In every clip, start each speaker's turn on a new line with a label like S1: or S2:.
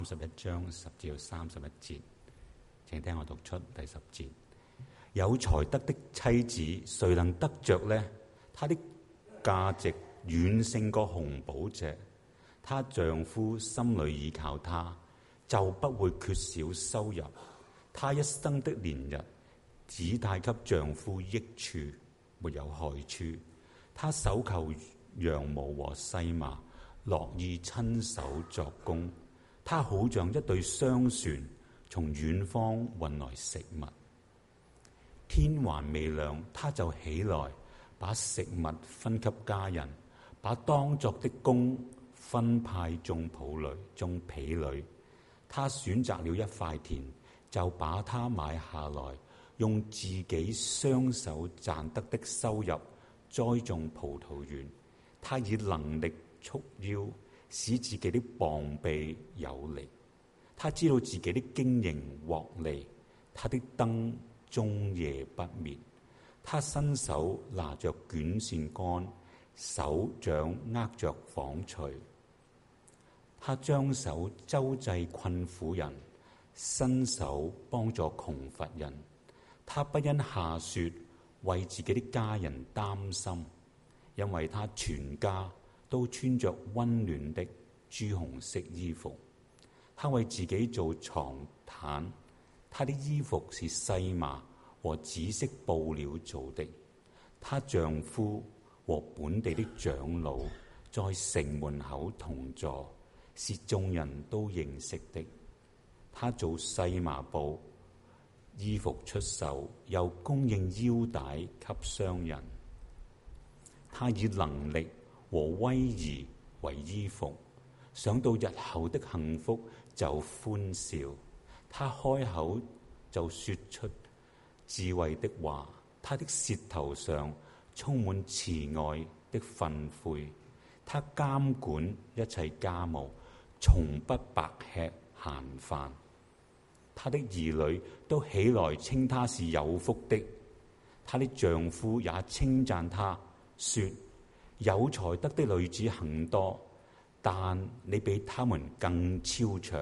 S1: 31章10至31節，請聽我讀出第10節。有才德的妻子，誰能得着呢？她的價值遠勝過紅寶石。她丈夫心裏倚靠她，就不會缺少收入。她一生的年日，只帶給丈夫益處，沒有害處。她手求羊毛和細麻，樂意親手作工。她好像一對商船，從遠方運來食物。天還未亮，她就起來，把食物分給家人，把當作的工分派眾婢女。她選擇了一塊田，就把它買下來，用自己雙手賺得的收入栽種葡萄園。她以能力束腰，使自己的膀臂有力。她知道自己的經營獲利，她的燈終夜不滅。她伸手拿着捲線竿，手掌握着紡錘。她將手周濟困苦人，伸手幫助窮乏人。她不因下雪為自己的家人擔心，因為她全家都穿着溫暖的朱紅色衣服。她為自己做床毯，她的衣服是細麻和紫色布料做的。她丈夫和本地的長老在城門口同坐，是眾人都認識的。她做細麻布衣服出售，又供應腰帶給商人。她以能力和威儀為衣服，想到日後的幸福就歡笑。她開口就說出智慧的話，她的舌頭上充滿慈愛的訓誨。她監管一切家務，從不白吃閒飯。她的兒女都起來稱她是有福的。她的丈夫也稱讚她，說：有才德的女子很多，但你比他們更超卓。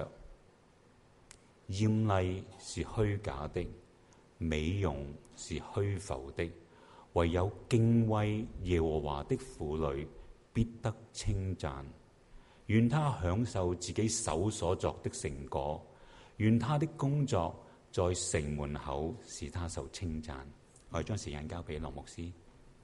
S1: 豔麗是虛假的，美容是虛浮的，唯有敬畏耶和華的婦女必得稱讚。願她享受自己手所作的成果，願她的工作在城門口使她受稱讚。我哋將時間交俾羅牧師。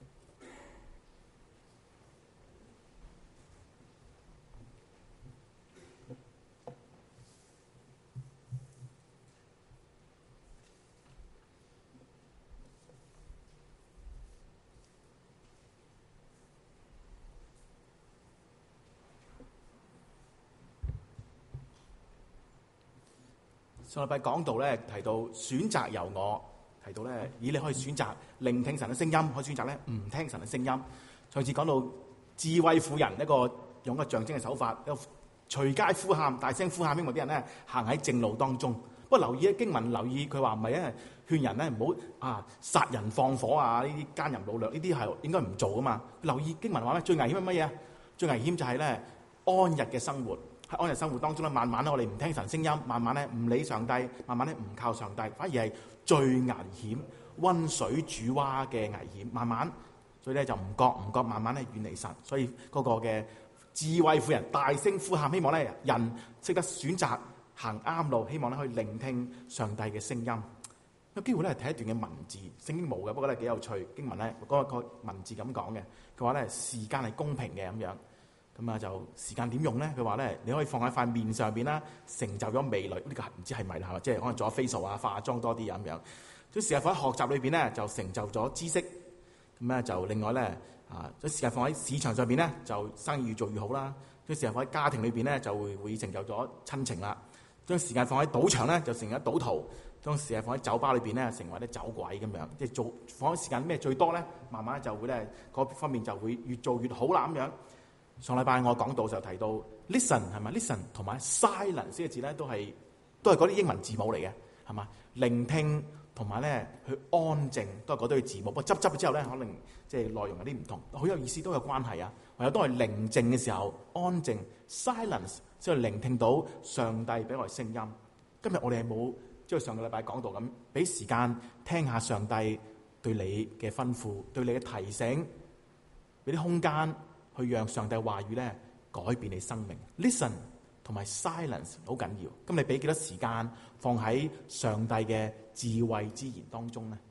S2: 上禮拜講道咧，提到選擇由我，提到咧，你可以選擇聆聽神嘅聲音，可以選擇咧唔聽神嘅聲音。上次講到智慧婦人一個用一個象徵嘅手法，一個隨街呼喊、大聲呼喊，希望啲人咧行喺正路當中。不過留意經文，留意佢話唔係咧勸人咧唔好殺人放火啊，呢啲奸淫擄掠呢啲係應該唔做噶嘛。留意經文話咧，最危險係乜嘢？最危險就係咧安逸嘅生活。喺安逸生活當中咧，慢慢咧我哋唔聽神聲音，慢慢咧唔理上帝，慢慢咧唔靠上帝，反而係最危險、溫水煮蛙嘅危險。慢慢，所以咧就唔覺，慢慢咧遠離神。所以嗰個嘅智慧婦人大聲呼喊，希望咧人識得選擇行啱路，希望咧可以聆聽上帝嘅聲音。有機會咧睇一段嘅文字，聖經冇嘅，不過咧幾有趣。經文咧嗰個文字咁講嘅，佢話咧時間係公平嘅咁樣。咁啊，就時間點用咧？佢話咧，你可以放喺塊面上邊啦，成就咗美女。呢個唔知係咪啦，即係可能做咗 facial 啊、化妝多啲咁樣。將時間放喺學習裏邊咧，就成就咗知識。咁咧就另外咧將時間放喺市場上邊咧，就生意越做越好啦。將時間放喺家庭裏邊咧，就會成就咗親情啦。將時間放喺賭場咧，就成咗賭徒。將時間放喺酒吧裏邊咧，成為啲酒鬼咁樣。即係放喺時間咩最多咧，慢慢就會咧嗰方面就會越做越好啦咁樣。上禮拜我講到就提到 listen 係咪 listen 同埋 silence 呢個字咧都係嗰啲英文字母嚟嘅係嘛？聆聽同埋咧去安靜都係嗰堆字母。不過執之後咧，可能即係內容有啲唔同，好有意思都有關係啊。唯有當係寧靜嘅時候安靜 silence 先去聆聽到上帝俾我哋聲音。今日我哋係冇即係上個禮拜講到咁，俾時間聽下上帝對你嘅吩咐，對你嘅提醒，俾啲空間去讓上帝話語咧改變你生命。Listen 同埋 silence 好緊要。咁你俾幾多時間放喺上帝嘅智慧之言當中咧？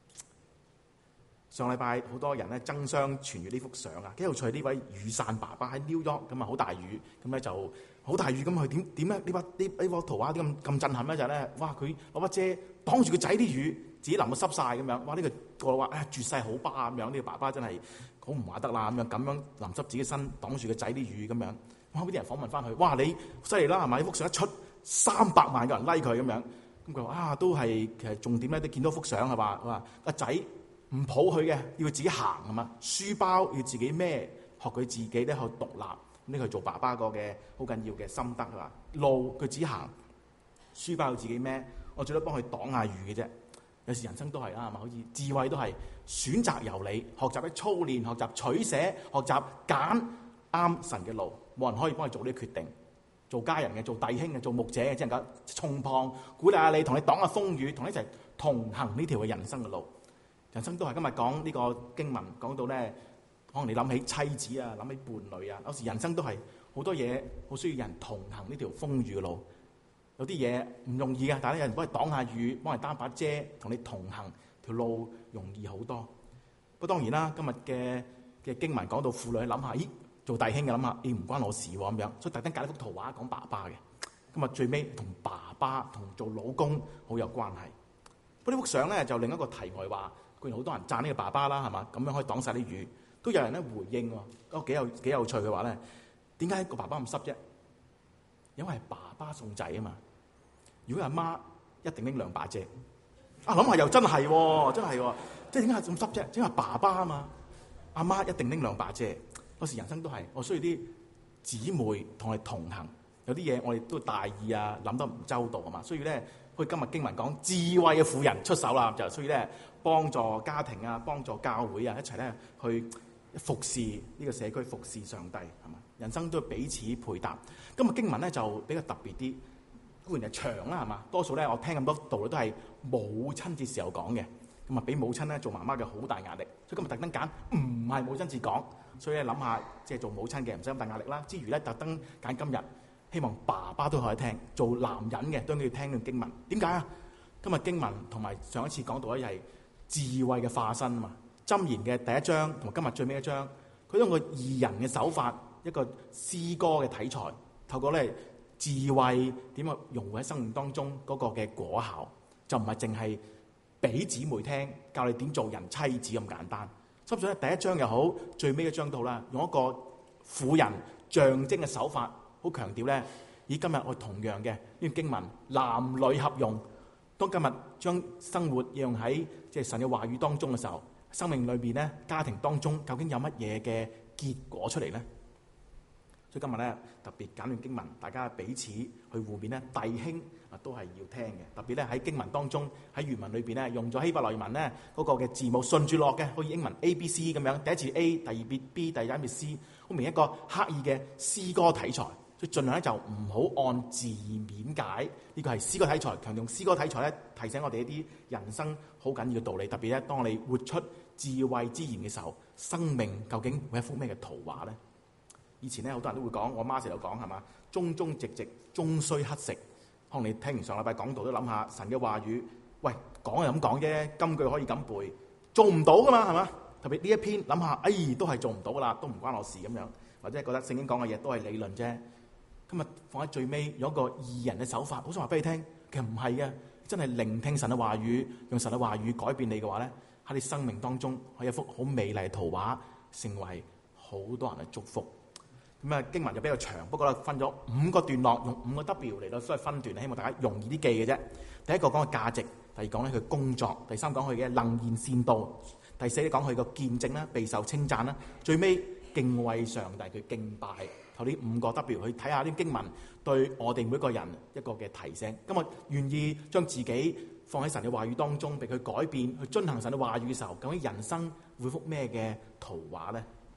S2: 上禮拜好多人咧爭相傳閱呢幅相啊，幾有趣！呢位雨傘爸爸喺 New York 咁啊，好大雨，咁咧就好大雨咁，佢點咧？呢幅圖畫點咁震撼咧？就係咧，哇！佢攞把遮擋住個仔啲雨，自己淋到濕晒咁樣。哇！呢個話絕世好爸咁樣，呢個爸爸真係好唔話得啦咁樣淋濕自己身，擋住個仔啲雨咁樣。哇！嗰啲人訪問翻佢，哇！你犀利啦係咪？呢幅相一出300萬個人 like 佢咁樣。咁佢話啊，都係其實重點咧，都見到幅相係嘛？佢話個仔唔抱佢嘅，要佢自己行係嘛？書包要自己孭，學佢自己咧去獨立。呢個係做爸爸個嘅好緊要嘅心得係嘛？路佢自己行，書包要自己孭。我最多幫佢擋下雨嘅啫。有時人生都係啦，係嘛？好似智慧都係選擇由你，學習去操練，學習取捨，學習揀啱神嘅路。冇人可以幫你做呢個決定。做家人嘅、做弟兄嘅、做牧者嘅，只能夠衝破、鼓勵下你，同你擋下風雨，同你一齊同行呢條嘅人生嘅路。人生都係今日講呢個經文講到咧，可能你諗起妻子啊，諗起伴侶啊，有時人生都係好多嘢，好需要人同行呢條風雨嘅路。有啲嘢唔容易嘅，但係有人幫你擋下雨，幫你擔把遮，同你同行條路容易好多。不過當然啦，今日嘅經文講到婦女諗下，咦，做弟兄嘅諗下，唔關我事喎咁樣，所以特登揀一幅圖畫講爸爸嘅。今日最尾同爸爸同做老公好有關係。不過呢幅相咧就另一個題外話。固然好多人讚呢個爸爸啦，係嘛？咁樣可以擋晒啲雨，都有人咧回應喎，都幾有趣嘅話咧，點解個爸爸咁濕啫？因為係爸爸送仔啊嘛。如果阿媽一定拎2把遮，諗下又真係喎，真係喎，即係點解咁濕啫？因為爸爸啊嘛，阿媽一定拎2把遮。有時人生都係，我需要啲姊妹同我哋同行，有啲嘢我哋都大意啊，諗得唔周到啊嘛，所以咧，好似今日經文講智慧嘅婦人出手啦，就所以咧。幫助家庭啊，幫助教會啊，一齊咧去服侍呢個社區，服侍上帝，係嘛？人生都要彼此配搭。今日經文咧就比較特別啲，固然係長啦，係嘛？多數咧我聽咁多道理都係母親節時候講嘅，咁啊俾母親咧做媽媽嘅好大壓力，所以今日特登揀唔係母親節講，所以咧諗下即係做母親嘅唔使咁大壓力啦。之餘咧特登揀今日，希望爸爸都可以聽，做男人嘅都要聽呢個經文。點解啊？今日經文同埋上一次講到咧係智慧嘅化身啊嘛，箴言嘅第1章同埋今日最尾1章，佢用個義人嘅手法，一個詩歌嘅題材，透過咧智慧點樣融入喺生命當中嗰個嘅果效，就唔係淨係俾姊妹聽，教你點做人妻子咁簡單。所以咧第1章又好，最尾1章都好啦，用一個婦人象徵嘅手法，好強調咧，以今日我同樣嘅呢段經文，男女合用。當今日將生活應用喺即係神嘅話語當中嘅時候，生命裏邊咧，家庭當中究竟有乜嘢嘅結果出嚟咧？所以今日咧特別揀段經文，大家彼此去互勉咧，弟兄啊都係要聽嘅。特別咧喺經文當中，喺原文裏邊咧用咗希伯來文咧嗰個嘅字母順住落嘅，好似英文 A B C 咁樣，第一次 A，第二節 B，第三節 C， 好明一個刻意嘅詩歌題材。所以盡量咧就唔好按字面解，呢個係詩歌題材，強調詩歌題材咧提醒我哋一啲人生好緊要嘅道理。特別咧，當我哋活出智慧之言嘅時候，生命究竟會一幅咩嘅圖畫咧？以前咧好多人都會講，我媽成日講係嘛，忠忠直直，終須乞食。可能你聽完上禮拜講道都諗下神嘅話語，喂講係咁講啫，金句可以咁背，做唔到噶嘛係嘛？特別呢一篇諗下，都係做唔到噶啦，都唔關我事咁樣，或者係覺得聖經講嘅嘢都係理論啫。今日放喺最尾，有一個義人嘅手法，好想話俾你聽，其實唔係嘅，真係聆聽神嘅話語，用神嘅話語改變你嘅話咧，喺你生命當中可以一幅好美麗嘅圖畫，成為好多人嘅祝福。咁啊經文就比較長，不過咧分咗5個段落，用5個 W 嚟到所謂分段，希望大家容易啲記嘅啫。第一個講個價值，第二講咧佢工作，第三講佢嘅能言善道，第四咧講佢個見證啦，備受稱讚啦，最尾敬畏上帝，佢敬拜。靠呢5個 W 去睇下啲經文對我哋每個人一個嘅提醒。今日願意將自己放喺神嘅話語當中，俾佢改變，去遵行神嘅話語嘅時候，究竟人生會幅咩嘅圖畫咧？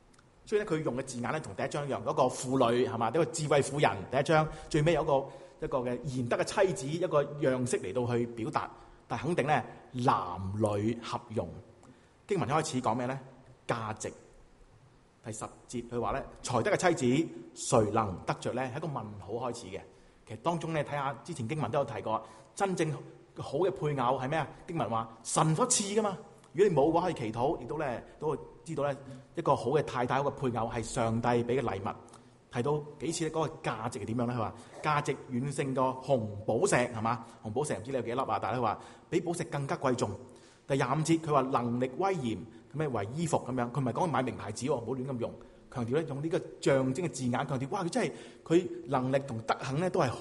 S2: 所以咧佢用嘅字眼咧同第一章一樣，嗰個婦女係嘛，一個智慧婦人，第一章最尾有一個嘅賢德嘅妻子一個樣式嚟到去表達，但係肯定咧男女合用。經文一開始講咩咧？價值。第10節佢話咧，才德嘅妻子誰能得着咧？係一個問號開始嘅。其實當中咧睇下之前經文都有提過，真正好嘅配偶係咩啊？經文話神所賜噶嘛。如果你冇嘅話，可以祈禱，亦都咧都會知道咧一個好嘅太太、好嘅配偶係上帝俾嘅禮物。提到幾次咧嗰個價值係點樣咧？佢話價值遠勝過紅寶石係嘛？紅寶石唔知你有幾粒啊？但係佢話比寶石更加貴重。第25節佢話能力威嚴。咩為衣服咁樣？佢唔係講買名牌子喎，唔好亂咁用。強調咧用呢個象徵嘅字眼，強調哇佢真係佢能力同德行咧都係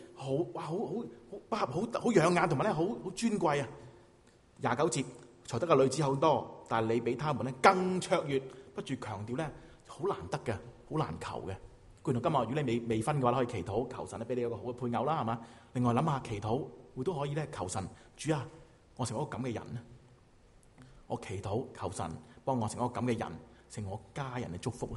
S2: 好養眼，同埋咧好尊貴啊！29節才德嘅女子好多，但係你比他們咧更卓越，不住強調咧好難得嘅，好難求嘅。固然今日如果你未婚嘅話，可以祈禱求神咧俾你一個好嘅配偶啦，係嘛？另外諗下祈禱會都可以咧求神，主啊，我成為一個咁嘅人咧。我祈禱求神幫我成為一個咁嘅人，成為我家人嘅祝福啊！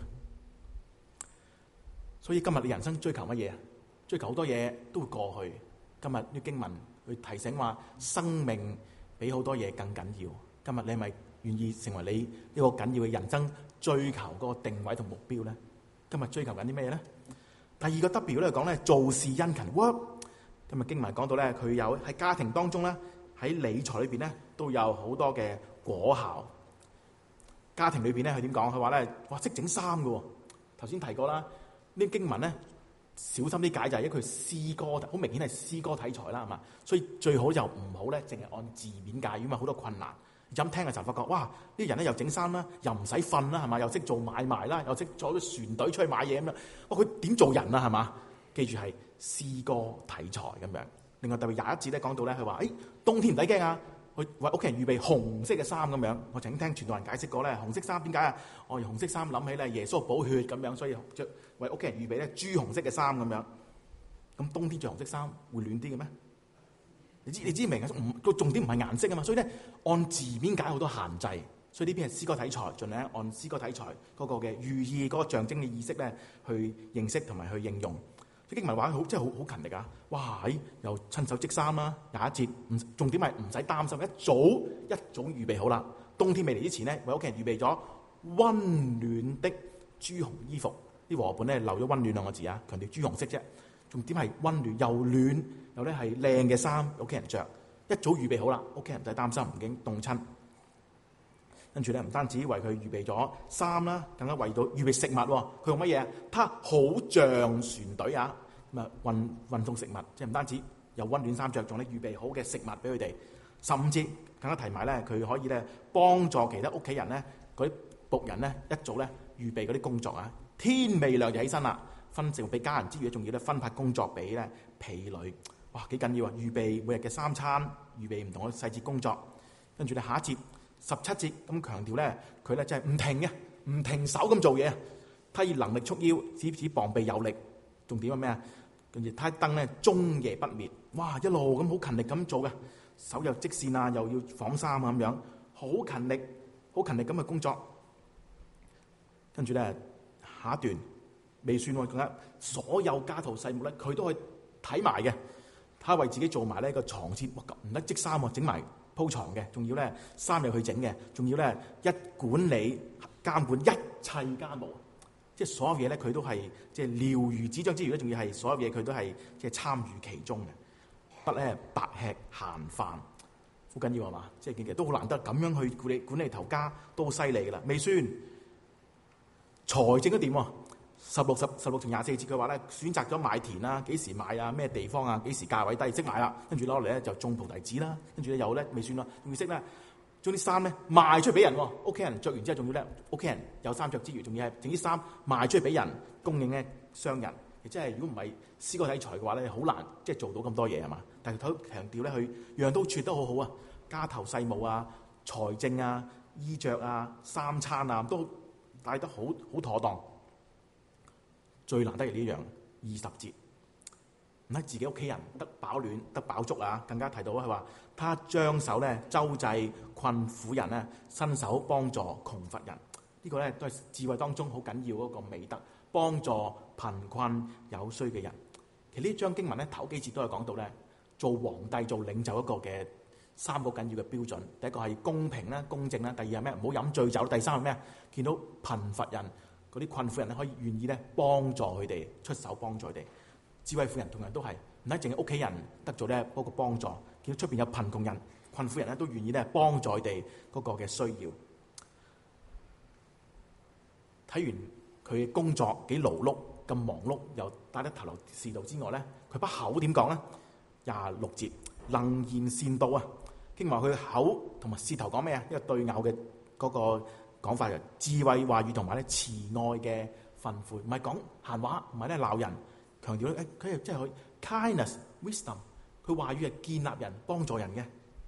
S2: 所以今日你人生追求乜嘢啊？追求好多嘢都會過去。今日啲經文去提醒話，生命比好多嘢更緊要。今日你係咪願意成為你一個緊要嘅人生追求嗰個定位同目標咧？今日追求緊啲咩咧？第二個 W 咧講咧做事殷勤 work。今日經文講到咧，佢有喺家庭當中咧，喺理財裏邊咧都有好多嘅果效。家庭裏邊咧，佢點講？佢話咧，哇，識整衫嘅喎。頭先提過啦，呢啲經文咧，小心啲解就係因為佢詩歌，好明顯係詩歌題材啦，係嘛？所以最好就唔好咧，淨係按字面解，因為好多困難。咁聽嘅時候發覺，哇！呢啲人咧又整衫啦，又唔使瞓啦，係嘛？又識做買賣啦，又識坐啲船隊出去買嘢咁樣。哇！佢點做人啊？係嘛？記住係詩歌題材咁樣。另外特別21節咧講到咧，佢話：誒冬天唔使驚啊！佢為屋企人預備紅色嘅衫咁樣，我曾經聽傳道人解釋過咧，紅色衫點解啊？我用紅色衫諗起咧耶穌寶血咁樣，所以着為屋企人預備咧朱紅色嘅衫咁樣。咁冬天着紅色衫會暖啲嘅咩？你知明啊？個重點唔係顏色啊嘛，所以咧按字面解好多限制。所以呢邊係詩歌題材，盡量按詩歌題材嗰個嘅寓意、嗰個象徵嘅意識咧去認識同埋去應用。經文話真係好勤力啊！哇，又親手織衫啦，21節重點係唔使擔心，一早預備好啦。冬天未嚟之前咧，為屋企人預備咗溫暖的朱紅衣服。啲和合本咧留咗溫暖兩個字啊，強調朱紅色啫。重點係溫暖又暖又咧係靚嘅衫，屋企人着一早預備好啦，屋企人唔使擔心唔驚凍親。跟住咧唔單止為佢預備咗衫啦，更加為到預備食物。佢用乜嘢？他好像船隊啊，咁啊運送食物，即係唔單止有溫暖衫着，仲咧預備好嘅食物俾佢哋。甚至更加提埋咧，佢可以咧幫助其他屋企人咧，嗰啲僕人咧一早咧預備嗰啲工作啊。天未亮就起身啦，分食俾家人之餘，仲要咧分派工作俾咧婢女。哇，幾緊要啊！預備每日嘅3餐，預備唔同嘅細節工作。跟住咧下一節17節咁強調咧，佢咧真係唔停嘅，唔停手咁做嘢。他以能力束腰，使膀臂有力。重點係咩啊？跟住他燈咧終夜不滅。哇，一路咁好勤力咁做嘅，手又織線啊，又要紡衫啊咁樣，好勤力咁去工作。跟住咧下一段未算喎，更加所有家頭細務咧，佢都去睇埋嘅。他為自己做埋呢個床墊，唔得織衫喎，整埋鋪床嘅，仲要咧衫又去整嘅，仲要咧管理監管一切家務，即係所有嘢咧佢都係即係了如指掌之餘咧，仲要係所有嘢佢都係即係參與其中嘅，不咧白吃閒飯，好緊要係嘛？即係其實都好難得咁樣去管理頭家，都好犀利噶啦。未算財政都點喎？16同24節佢話咧，選擇咗買田啦，幾時買啊？咩地方啊？幾時價位低識買啦？跟住攞嚟咧就種菩提子啦。跟住咧又咧未算啦，仲要識咧將啲衫咧賣出俾人喎。屋企人着完之後，仲要咧屋企人有衫着之餘，仲要係整啲衫賣出去俾人供應咧商人。亦即係如果唔係詩歌題材嘅話咧，好難即係做到咁多嘢係嘛？但係佢強調咧，佢樣都處得好好啊，家頭細務啊、財政啊、衣着啊、三餐啊，都帶得好妥當。最難得係呢樣20節，唔係自己屋企人得飽暖得飽足啊！更加提到佢話，他將手咧周濟困苦人咧，伸手幫助窮乏人。 呢個咧都係智慧當中好緊要嗰個美德，幫助貧困有需嘅人。其實呢章經文咧頭幾節都係講到咧，做皇帝做領袖一個嘅三個緊要嘅標準。第一個係公平啦、公正啦；第二係咩？唔好飲醉酒；第三係咩？見到貧乏人嗰啲困苦人咧，可以願意咧幫助佢哋，出手幫助佢哋。智慧婦人同樣都係唔係淨係屋企人得咗咧嗰個幫助，見到出邊有貧窮人、困苦人咧，都願意咧幫助佢哋嗰個嘅需要。睇完佢工作幾勞碌咁忙碌，又帶得頭頭是道之外咧，佢把口點講咧？26節能言善道啊！經話佢口同埋舌頭講咩啊？一個對拗嘅嗰個講法嘅智慧話語同埋咧慈愛嘅訓誨，唔係講閒話，唔係咧鬧人，強調咧佢係真係可以 kindness wisdom， 佢話語係建立人、幫助人嘅。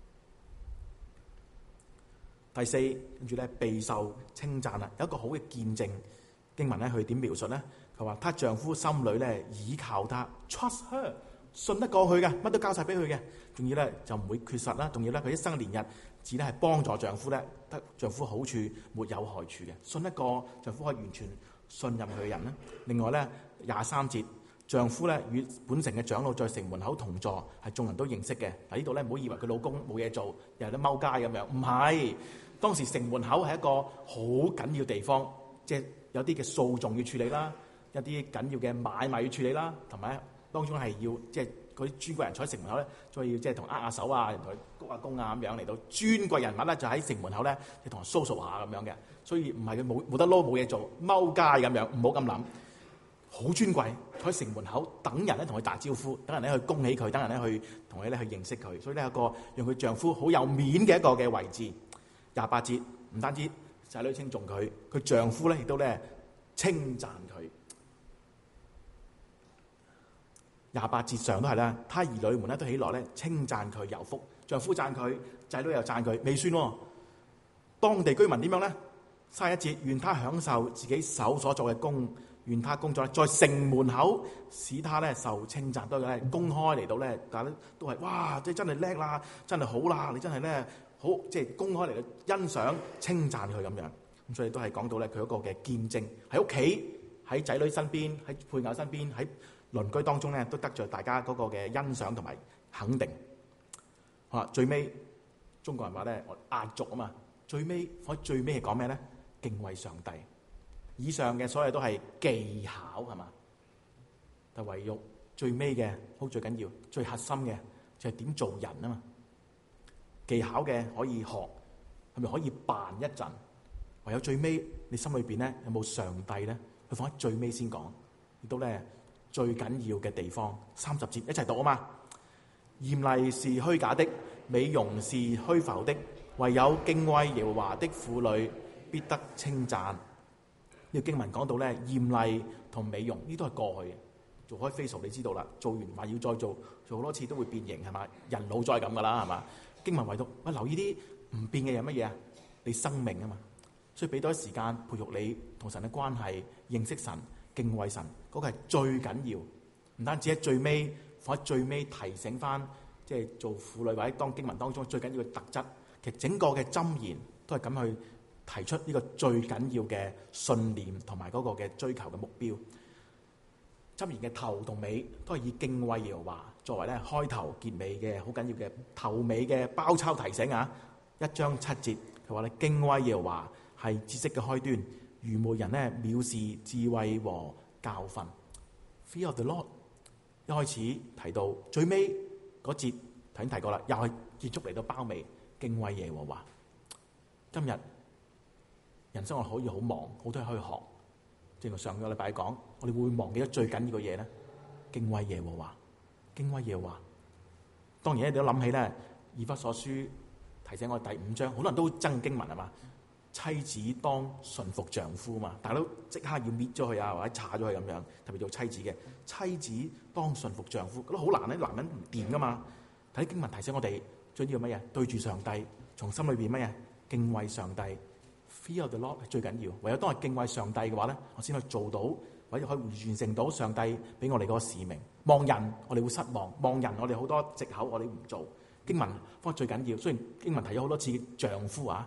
S2: 第四，跟住咧備受稱讚啦，有一個好嘅見證。經文咧佢點描述咧？佢話：她丈夫心裏咧倚靠她 ，trust her， 信得過去嘅，乜都交晒俾佢嘅。仲要咧就唔會缺失啦。仲要咧佢一生嘅年日，只咧係幫助丈夫咧，得丈夫好處，沒有害處嘅。信得過丈夫可以完全信任佢嘅人咧。另外咧23節，丈夫咧與本城嘅長老在城門口同坐，係眾人都認識嘅。嗱呢度咧唔好以為佢老公冇嘢做，又係得踎街咁樣，唔係。當時城門口係一個好緊要地方，即係有啲嘅訴訟要處理啦，一啲緊要嘅買賣要處理啦，同埋當中係要即係嗰啲尊貴人坐喺城門口咧，再要即係同握下手啊，同佢鞠下躬啊咁樣嚟到尊貴人物咧，就喺城門口咧，就同人掃下咁樣嘅。所以唔係佢冇得撈冇嘢做，踎街咁樣，唔好咁諗。好尊貴，坐喺城門口等人咧同佢打招呼，等人咧去恭喜佢，等人咧去同佢咧去認識佢。所以呢，一個讓佢丈夫好有面嘅一個嘅位置。28節唔單止仔女稱頌佢，佢丈夫咧亦都咧稱讚佢。28節上都係啦，他兒女們咧都起來咧稱讚佢有福，丈夫讚佢，仔女又讚佢，未算喎。當地居民點樣咧？31節，願他享受自己手所做嘅工，願他工作咧在城門口使他咧受稱讚，都係咧公開嚟到咧，大家都係哇，即係真係叻啦，真係好啦，你真係咧。好，即係公開嚟到欣賞、稱讚佢咁樣，咁所以都係講到咧佢一個嘅見證，喺屋企、喺仔女身邊、喺配偶身邊、喺鄰居當中咧，都得著大家嗰個嘅欣賞同埋肯定。好啦，最尾中國人話咧，我壓軸啊嘛，最尾係講咩咧？敬畏上帝。以上嘅所有都係技巧係嘛？但唯獨最尾嘅好最緊要、最核心嘅就係點做人啊嘛。技巧嘅可以學，係咪可以扮一陣？唯有最尾你心裏邊咧有冇上帝咧？佢放喺最尾先講，亦都咧最緊要嘅地方。30節一齊讀啊嘛！豔麗是虛假的，美容是虛浮的，唯有敬畏耶和華的婦女必得稱讚。呢個經文講到咧，豔麗同美容呢都係過去嘅。做開 facial 你知道啦，做完話要再做好多次都會變形係嘛？人老再咁噶啦係嘛？經文唯獨留意啲唔變嘅係乜嘢啊？你生命啊嘛，所以俾多啲時間培育你同神嘅關係，認識神、敬畏神，嗰個係最緊要。唔單止喺最尾，放喺最尾提醒翻，即係做婦女或者當經文當中最緊要嘅特質。其實整個嘅箴言都係咁去提出呢個最緊要嘅信念同埋嗰個嘅追求嘅目標。箴言嘅頭同尾都係以敬畏耶和華作為咧開頭結尾嘅好緊要嘅頭尾嘅包抄提醒啊！1章7節佢話咧，敬畏耶和華係知識嘅開端，愚昧人咧藐視智慧和教訓。Fear of the Lord 一開始提到最尾嗰節頭先提過啦，又係結束嚟到包尾，敬畏耶和華。今日人生我可以好忙，好多嘢可以學。正如上個禮拜講，我哋會唔會忘記咗最緊要嘅嘢咧？敬畏耶和華，敬畏耶和華。當然你都諗起咧，以弗所書提醒我第5章，好多人都憎經文係嘛？妻子當順服丈夫嘛，大家都即刻要搣咗佢啊，或者查咗佢咁樣。特別做妻子嘅，妻子當順服丈夫，覺得好難咧，男人唔掂噶嘛。睇經文提醒我哋，最緊要乜嘢？對住上帝，從心裏邊乜嘢？敬畏上帝。Fear of the Lord 係最緊要，唯有當係敬畏上帝嘅話咧，我先可以做到，或者可以完成到上帝俾我哋嗰個使命。望人我哋會失望，望人我哋好多藉口我哋唔做。經文方最緊要，雖然經文提咗好多次丈夫啊，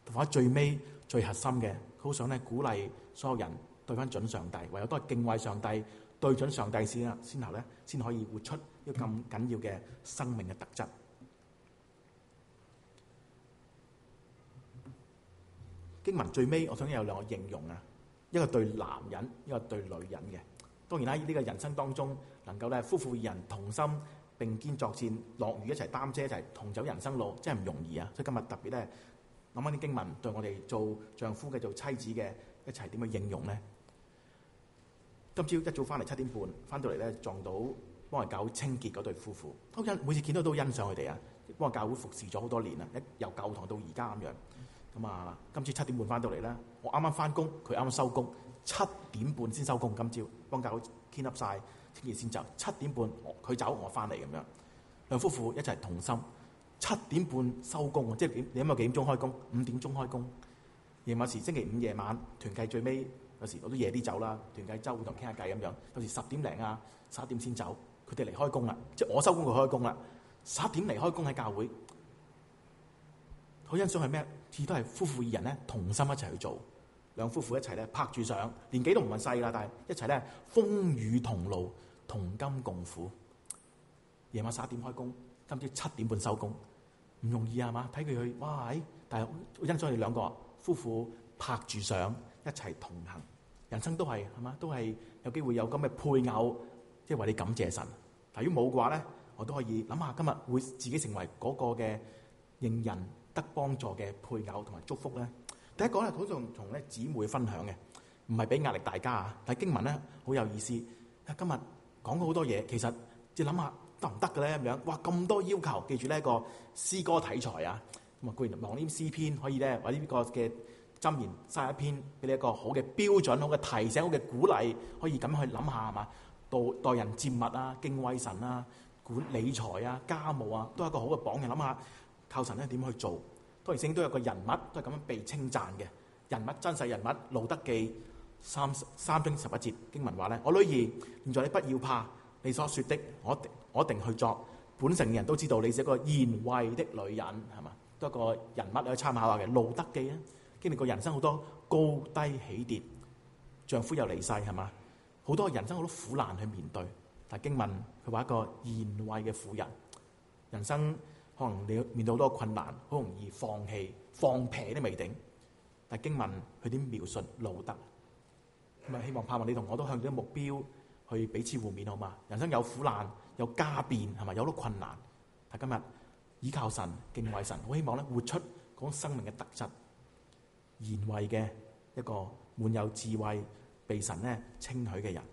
S2: 同埋最尾最核心嘅，佢好想咧鼓勵所有人對翻準上帝，唯有都係敬畏上帝、對準上帝先後咧，先可以活出呢個咁緊要嘅生命嘅特質。經文最尾，我想有兩個形容啊，一個對男人，一個對女人嘅。當然啦，呢個人生當中能夠咧夫婦二人同心並肩作戰，落雨一齊擔遮，一齊同走人生路，真係唔容易啊！所以今日特別咧諗翻啲經文，對我哋做丈夫嘅、做妻子嘅一齊點去應用咧？今朝一早翻嚟7點半，翻到嚟咧撞到幫我教會清潔嗰對夫婦，每次見到都欣賞佢哋啊！幫我教會服侍咗好多年啦，由舊堂到而家咁樣。咁啊，今朝7點半翻到嚟咧，我啱啱翻工，佢啱啱收工，7點半先收工。今朝幫教會 clean up 晒，清潔先走。7點半佢走，我翻嚟咁樣。兩夫婦一齊同心，7點半收工，即係你諗下幾點鐘開工？5點鐘開工。夜晚時星期五夜晚團契最尾，有時我都夜啲走啦。團契周會同傾下偈咁樣，有時10點零啊11點先走。佢哋嚟開工啦，即係我收工佢開工啦。11點嚟開工喺教會。好欣賞係咩？似都係夫婦二人咧同心一齊去做，兩夫婦一齊咧拍住上，年紀都唔係細啦，但係一齊咧風雨同路，同甘共苦。夜晚11點開工，今朝7點半收工，唔容易啊嘛！睇佢去，哇！但係我欣賞佢哋兩個夫婦拍住上，一齊同行。人生都係嘛，都係有機會有咁嘅配偶，即係為你感謝神。但如果冇嘅話咧，我都可以諗下今日會自己成為嗰個嘅應人得幫助嘅配偶同埋祝福咧。第一個咧，好想同咧姊妹分享嘅，唔係俾壓力大家啊。但係經文咧好有意思。今日講咗好多嘢，其實即係諗下得唔得嘅咧咁樣。哇，咁多要求，記住呢一個詩歌題材啊。咁啊，固然望呢啲詩篇可以咧，或者呢個嘅箴言晒一篇，俾你一個好嘅標準、好嘅提醒、好嘅鼓勵，可以咁去諗下係嘛？待人接物啊，敬畏神啊，管理財啊，家務啊，都係一個好嘅榜樣。諗下。靠神咧點去做？當然聖經都有個人物都係咁樣被稱讚嘅人物，真實人物。路德記3章11節經文話咧：我女兒，現在你不要怕，你所說的我一定去做。本城嘅人都知道你是一個賢惠的女人，係嘛？都係一個人物去參考下嘅。路德記啊，經歷過人生好多高低起跌，丈夫又離世，係嘛？好多人生好多苦難去面對。但經文佢話一個賢惠嘅婦人，人生。可能你面對好多困難，好容易放棄、放屁都未定。但經文佢點描述路德？咁啊，希望盼望你同我都向住啲目標去彼此互勉，好嘛？人生有苦難、有家變，係咪有好多困難？但今日依靠神、敬畏神，好希望咧活出嗰種生命嘅特質，賢惠嘅一個滿有智慧、被神咧稱許嘅人。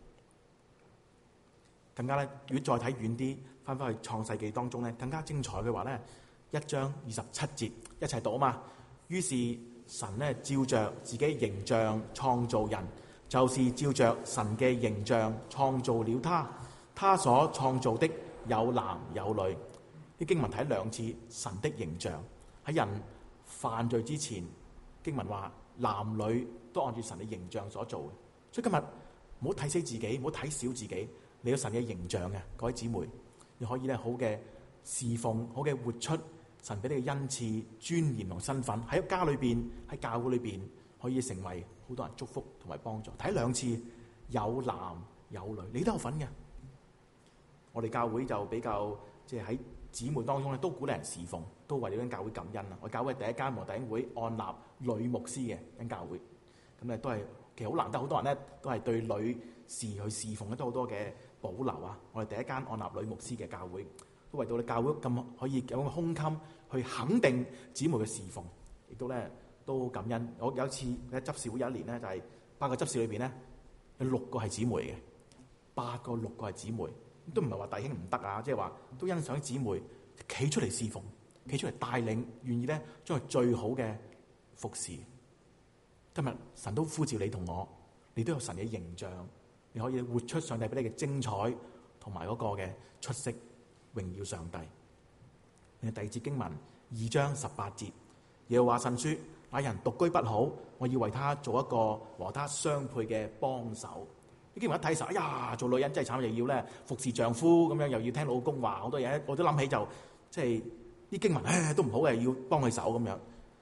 S2: 更加咧，如果再睇遠啲，翻返去創世記當中咧，更加精彩嘅話咧，1章27節一齊讀啊嘛。於是神咧照着自己形象創造人，就是照着神嘅形象創造了他。他所創造的有男有女。啲經文睇兩次，神的形象喺人犯罪之前，經文話男女都按住神嘅形象所做嘅。所以今日唔好睇死自己，唔好睇小自己。你有神嘅形象嘅各位姊妹，你可以咧好嘅侍奉，好嘅活出神俾你嘅恩賜、尊嚴同身份，喺家裏邊、喺教會裏邊，可以成為好多人祝福同埋幫助。睇兩次，有男有女，你都有份嘅。我哋教會就比較即係喺姊妹當中咧，都鼓勵人侍奉，都為呢間教會感恩啦。我教會第一間和弟兄會按立女牧師嘅間教會，咁咧都係其實好難得，好多人咧都係對女士去侍奉咧都好多嘅保留啊！我哋第一間按立女牧師嘅教會，都為到你教會咁可以有個胸襟去肯定姊妹嘅侍奉，亦都咧都感恩。我有一次喺執事會有一年咧，就係8個執事裏邊咧有6個係姊妹嘅，8個6個係姊妹，都唔係話弟兄唔得啊！即係話都欣賞姊妹企出嚟侍奉，企出嚟帶領，願意咧將佢最好嘅服侍。今日神都呼召你同我，你都有神嘅形象。你可以活出上帝俾你嘅精彩同埋嗰個嘅出色，榮耀上帝。第二節經文2章18節，耶和華神說：那人獨居不好，我要為他做一個和他相配嘅幫手。呢經文一睇實，哎呀，做女人真係慘，又要咧服侍丈夫咁樣，又要聽老公話好多嘢，我都諗起就即係啲經文，都唔好嘅，要幫佢手咁樣。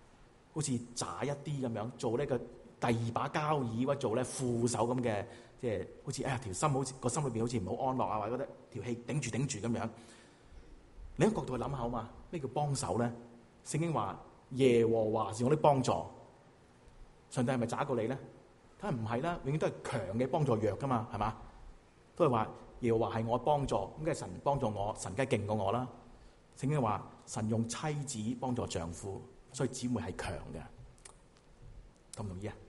S2: 好似渣一啲咁樣，做呢個第二把交椅或者做咧副手咁嘅，即係好似條心好似個心裏邊好似唔好安樂啊，或者覺得條氣頂住咁樣。另一個角度去諗下啊嘛，咩叫幫手咧？聖經話耶和華是我的幫助，上帝係咪渣過你咧？梗係唔係啦，永遠都係強嘅幫助弱噶嘛，係嘛？都係話耶和華係我嘅幫助，咁梗係神幫助我，神梗係勁過我啦。聖經話神用妻子幫助丈夫，所以姊妹係強嘅，同唔同意啊？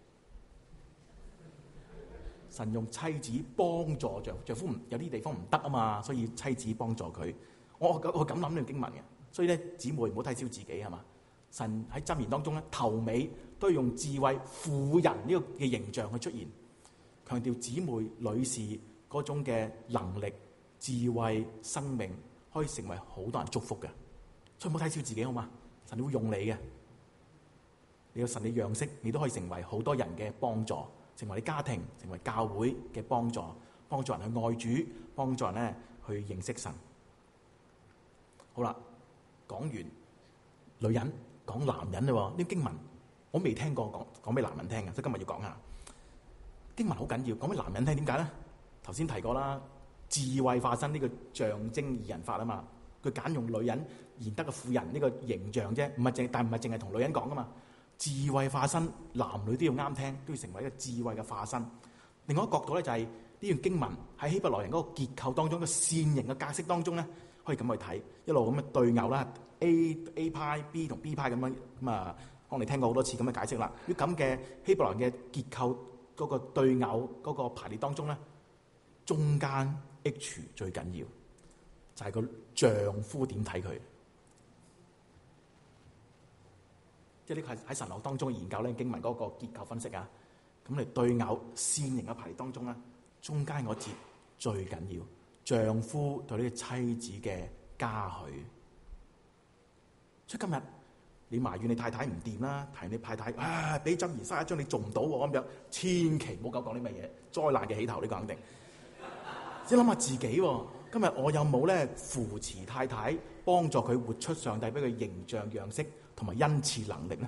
S2: 神用妻子幫助丈夫，有啲地方唔得啊嘛，所以妻子幫助佢。我咁諗呢個經文嘅，所以咧姊妹唔好睇小自己係嘛。神喺箴言當中咧頭尾都係用智慧婦人呢個嘅形象去出現，強調姊妹女士嗰種嘅能力、智慧、生命可以成為好多人祝福嘅。所以唔好睇小自己好嘛，神會用你嘅，你有神嘅樣式，你都可以成為好多人嘅幫助。成為你家庭、成為教會嘅幫助，幫助人去愛主，幫助人咧去認識神。好啦，講完女人，講男人嘞喎。呢經文我未聽過講俾男人聽嘅，所以今日要講下。經文好緊要，講俾男人聽點解咧？頭先提過啦，智慧化身呢個象徵二人法啊嘛，佢揀用女人賢德嘅婦人呢個形象啫，但唔係淨係同女人講噶嘛。智慧化身，男女都要啱聽，都要成為一個智慧嘅化身。另外一個角度咧，就係呢段經文喺希伯來人嗰個結構當中，個線形嘅格式當中咧，可以咁去睇，一路咁嘅對偶啦 ，A 派、B 同 B 派咁樣咁啊，我哋聽過好多次咁嘅解釋啦。呢咁嘅希伯來人嘅結構嗰個對偶嗰個排列當中咧，中間 H 最緊要，就係個丈夫點睇佢。即係呢個係喺神學當中研究咧經文嗰個結構分析啊，咁嚟對偶線形嘅排列當中咧，中間嗰節最緊要，丈夫對呢個妻子嘅嘉許。所以今日你埋怨你太太唔掂啦，提你太太俾箴言31章你做唔到喎咁樣，千祈唔好講啲乜嘢，災難嘅起頭呢個肯定。先諗下自己喎，今日我有冇咧扶持太太，幫助佢活出上帝俾佢形象樣式同埋恩賜能力咧？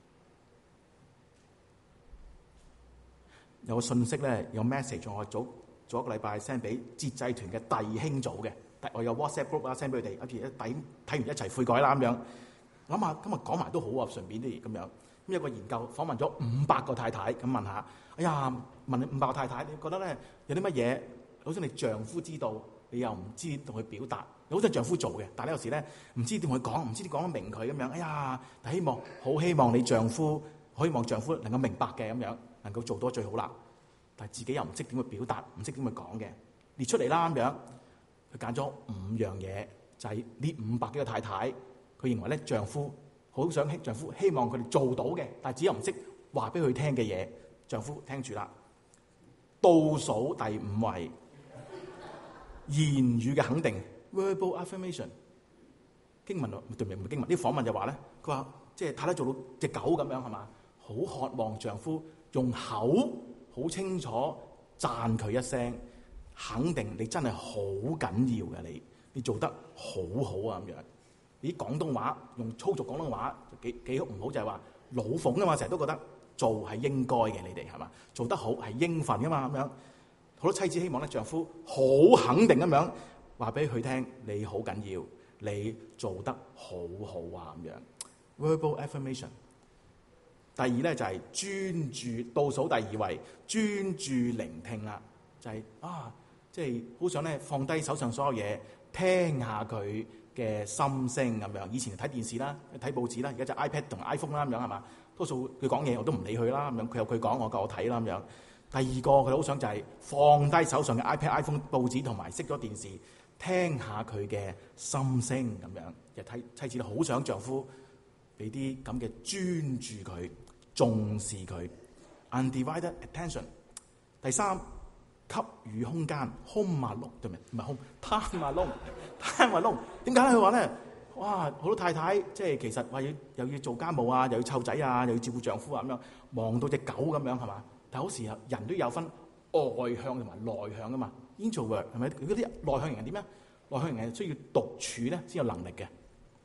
S2: 有個信息咧，有 message 我早一個禮拜 send 俾節制團嘅弟兄組嘅，我有 WhatsApp group 啦 send 俾佢哋，跟住睇完一齊悔改啦咁樣。諗下今日講埋都好啊，順便啲咁樣。咁有個研究訪問咗500個太太，咁問下，哎呀問你500個太太，你覺得咧有啲乜嘢好想你丈夫知道，你又唔知同佢表達？好想丈夫做嘅，但係有時咧唔知點同佢講，唔知點講得明佢咁樣。哎呀，但好希望你丈夫，希望丈夫能夠明白嘅咁樣，能夠做到最好啦。但係自己又唔識點去表達，唔識點去講嘅，列出嚟啦咁樣。佢揀咗5樣嘢，就係呢500幾個太太，佢認為咧丈夫好想丈夫希望佢哋做到嘅，但係自己又唔識話俾佢聽嘅嘢。丈夫聽住啦，倒數第5位，言語嘅肯定。verbal affirmation， 經文對唔係經文，啲訪問就話咧，佢話即係太太做到隻狗咁樣係嘛，好渴望丈夫用口好清楚讚佢一聲，肯定你真係好緊要嘅，你做得好好啊咁樣。你啲廣東話用粗俗廣東話幾唔好，就係話老奉啊嘛，成日都覺得做係應該嘅，你哋係嘛，做得好係應份噶嘛咁樣。好多妻子希望咧丈夫好肯定咁樣話俾佢聽，你好緊要，你做得好好啊咁樣。verbal affirmation。第二咧就係專注，倒數第2位，專注聆聽啦，就係即係好想咧放低手上所有嘢，聽下佢嘅心聲咁樣。以前睇電視啦，睇報紙啦，而家就 iPad 同 iPhone 啦咁樣係嘛，多數佢講嘢我都唔理佢啦咁樣，佢有佢講，我夠我睇啦咁樣。第二個佢好想就係放低手上嘅 iPad、iPhone、報紙同埋熄咗電視，聽下佢嘅心聲咁樣。又睇妻子好想丈夫俾啲咁嘅專注佢，重視佢 undivided attention。 第3，給予空間 home alone， 對唔係？唔係 home time alone，time alone。 點解咧？佢話咧，哇好多太太即係其實話又要做家務啊，又要湊仔啊，又要照顧丈夫啊咁樣，忙到隻狗咁樣係嘛？但係好時候人都有分外向同埋內向噶嘛。introvert 係咪？嗰啲內向型係點咧？內向型係需要獨處咧先有能力嘅。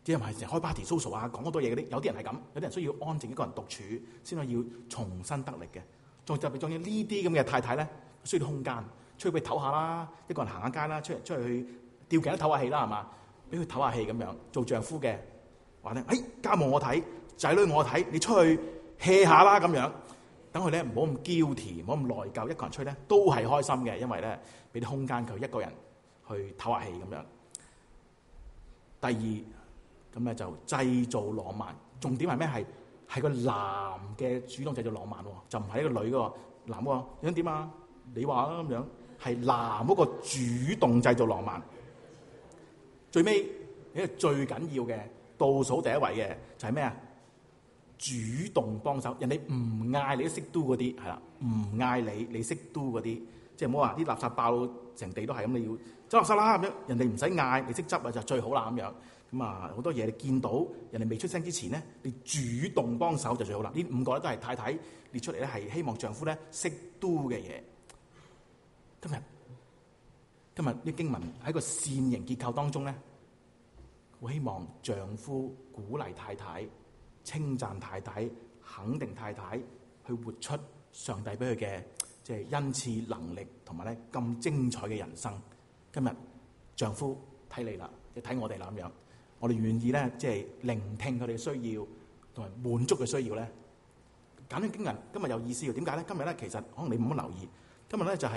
S2: 即係唔係成日開 party social 啊，講好多嘢嗰啲。有啲人係咁，有啲人需要安靜一個人獨處，先可以要重新得力嘅。仲特別重要呢啲咁嘅太太咧，需要啲空間，出去俾佢唞下啦，一個人行下街啦，出去吊頸都唞下氣啦，係嘛？俾佢唞下氣咁樣。做丈夫嘅話咧，家務我睇，仔女我睇，你出去 hea 下啦咁樣。等佢咧唔好咁guilty，唔好咁內疚，一個人出去咧都係開心嘅，因為咧俾啲空間佢一個人去唞下氣咁樣。第二咁咧就製造浪漫，重點係咩？係個男嘅主動製造浪漫喎，就唔係一個女嘅男喎。想點啊？你話啦咁樣，係男嗰個主動製造浪漫。最尾呢個最緊要嘅倒數第一位嘅就係咩啊？主動幫手，人哋唔嗌你都識 do 嗰啲，係啦，唔嗌你識 do 嗰啲，即係唔好話啲垃圾爆成地都係咁，你要執垃圾啦咁樣，人哋唔使嗌，你識執啊就最好啦咁樣。咁啊好多嘢你見到人哋未出聲之前咧，你主動幫手就最好啦。呢5個咧都係太太列出嚟咧，係希望丈夫咧識 do 嘅嘢。今日啲經文喺個線形結構當中咧，我希望丈夫鼓勵太太，稱讚太太，肯定太太，去活出上帝俾佢嘅即係恩賜能力，同埋咧咁精彩嘅人生。今日丈夫睇你啦，你睇我哋啦咁樣，我哋願意咧即係聆聽佢哋嘅需要，同埋滿足嘅需要咧。簡單經文今日有意思嘅，點解咧？今日咧其實可能你唔好留意，今日咧就係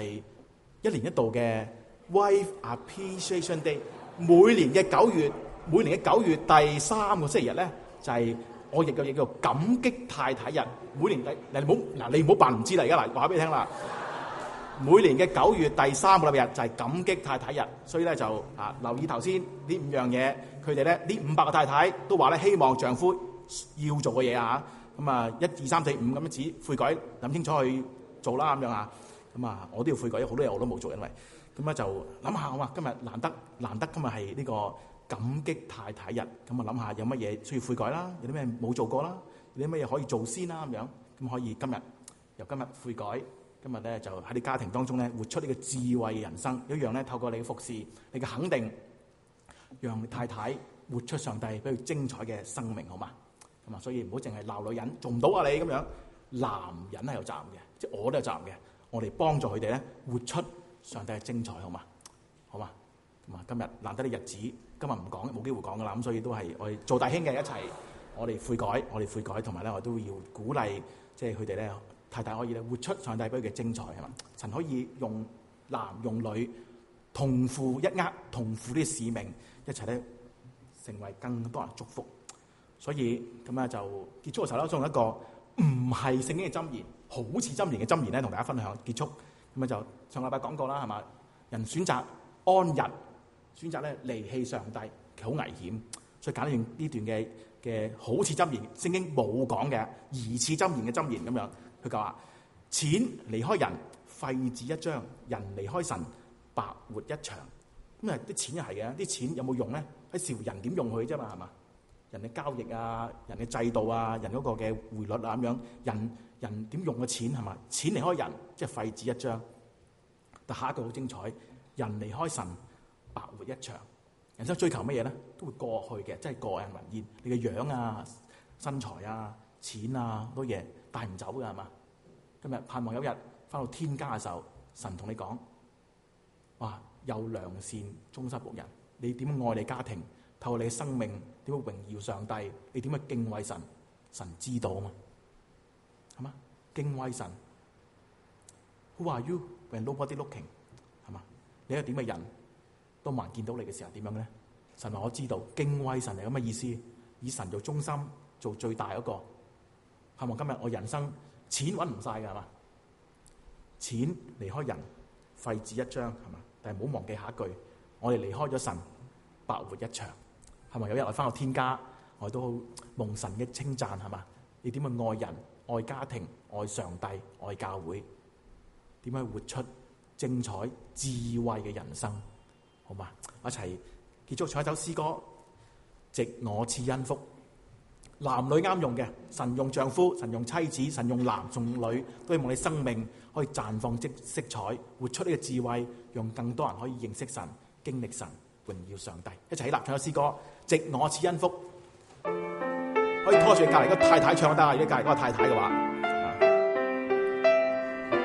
S2: 1年1度嘅 Wife Appreciation Day， 每年嘅9月第3個星期日咧就係、我亦叫感激太太日。每年你唔好扮唔知啦，而家嗱話俾你聽啦。每年嘅9月第3個禮拜日就係感激太太日，所以咧就留意頭先呢5樣嘢，佢哋咧呢500個太太都話咧希望丈夫要做嘅嘢啊。咁啊1、2、3、4、5咁樣指悔改，諗清楚去做啦咁樣啊。咁啊我都要悔改，好多嘢我都冇做，因為咁咧就諗下好嘛。今日難得今日係呢個感激太太日，咁啊諗下有乜嘢需要悔改啦，有啲咩冇做過啦，有啲乜嘢可以做先啦咁樣，咁可以由今日悔改，今日咧就喺啲家庭當中咧活出呢個智慧嘅人生，一樣咧透過你嘅服侍，你嘅肯定，讓太太活出上帝俾佢精彩嘅生命，好嘛？咁啊，所以唔好淨係鬧女人做唔到啊你咁樣，男人係有責任嘅，即係我都有責任嘅，我哋幫助佢哋咧活出上帝嘅精彩，好嘛？好嘛？咁啊，今日難得啲日子。今日唔講，冇機會講噶啦，咁所以都係我哋做弟兄嘅一齊，我哋悔改，同埋咧我都要鼓勵，即係佢哋咧太太可以咧活出上帝俾佢嘅精彩，係嘛？神可以用男用女同負一軛，同負啲使命，一齊咧成為更多人祝福。所以咁啊就結束嘅時候咧，仲有一個唔係聖經嘅箴言，好似箴言嘅箴言咧，同大家分享結束。咁啊就上禮拜講過啦，係嘛？人選擇安逸，選擇咧離棄上帝，其實好危險。所以簡單呢段嘅好似箴言，聖經冇講嘅疑似箴言嘅箴言咁樣，佢就話：錢離開人，廢紙一張；人離開神，白活一場。咁啊啲錢又係嘅，啲錢有冇用咧？喺視乎人點用佢啫嘛，係嘛？人嘅交易啊，人嘅制度啊，人嗰個嘅匯率啊咁樣，人點用嘅錢係嘛？錢離開人，即係廢紙一張。但下一句好精彩，人離開神，白活一場。人生追求乜嘢咧？都會過去嘅，即係過眼雲煙。你嘅樣啊、身材啊、錢啊，好多嘢帶唔走㗎係嘛？今日盼望有一日返到天家嘅時候，神同你講：哇，有良善忠心僕人，你點愛你家庭？透過你嘅生命點樣榮耀上帝？你點樣敬畏神？神知道啊嘛，係嘛？敬畏神。Who are you when nobody looking？ 係嘛？你係點嘅人？當冇人見到你嘅時候點樣咧？神話我知道，敬畏神係咁嘅意思，以神做中心，做最大嗰個。盼望今日我人生錢揾唔晒㗎係嘛？錢離開人，廢紙一張係嘛？但係唔好忘記下一句，我哋離開咗神，白活一場。係咪有日我翻到天家，我都好蒙神嘅稱讚係嘛？你點去愛人、愛家庭、愛上帝、愛教會？點樣活出精彩智慧嘅人生？好嘛？一齊結束唱一首詩歌，藉我賜恩福。男女啱用嘅，神用丈夫，神用妻子，神用男用女，都希望你生命可以綻放色彩，活出呢個智慧，讓更多人可以認識神、經歷神， 榮耀上帝。一齊起立唱首詩歌《藉我賜恩福》，可以拖住隔離個太太唱得啊！如果隔離嗰個太太嘅話。